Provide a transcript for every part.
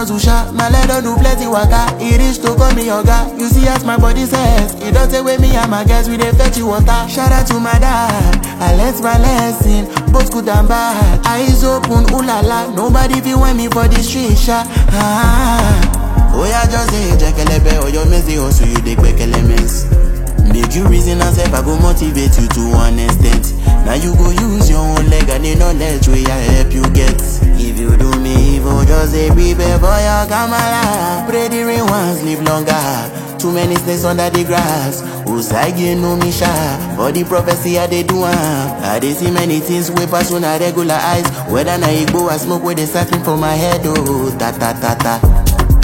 hustle sha, my leg don't do plenty waka. It reach to call me yoga. You see as my body says, it don't take with me and my guys, we dey fetch you water. Shout out to my dad, I learnt my lesson, both good and bad. Eyes open, ooh la la, nobody feel want me for the street sha. Oh yeah, just say jekelebe, or your messy hustle, you dey quick elements. Make you reason and self, I go motivate you to one extent. Now you go use your own leg and the knowledge where I help you get. If you do me evil, just say prepare for your Kamala. Pray the rain once, live longer. Too many snakes under the grass. Usagi no me sha. For the prophecy I dey do I dey see many things way pass on a regular eyes. Whether na Igbo or smoke where they searching for my head. Oh, ta ta ta ta.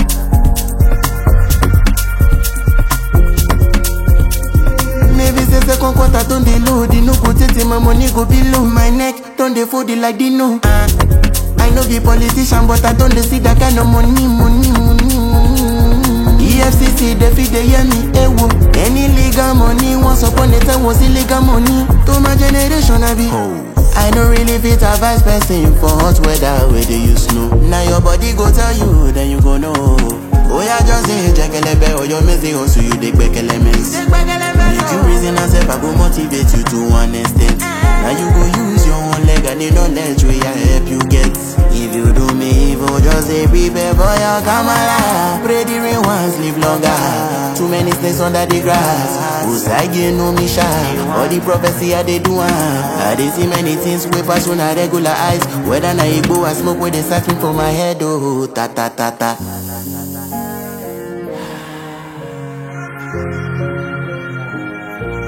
Second quarter don't dey load, no go take my money go below my neck. Don't dey fold it like Dino. I know be politician, but I don't dey see that kind of money. EFCC they feed they hear me, ewo. Any legal money once upon a time was illegal money. To my generation I be. I don't really fit advice person for hot weather where they use snow. Now your body go tell you, then you go know. Oh yeah, just say jekelebe or your messy hustle, you dey quick elements. Make you reason and self, I go motivate you to one extent. Now you go use your own leg and the knowledge where I help you get. If you do me evil, just say prepare for your Kamala. Pray the rain once, live longer. Too many snakes under the grass. Usagi no me sha. All the prophecy I dey do I dey see many things way pass on a regular eyes. Whether na Igbo or smoke where they searching for my head. Oh, ta ta ta ta.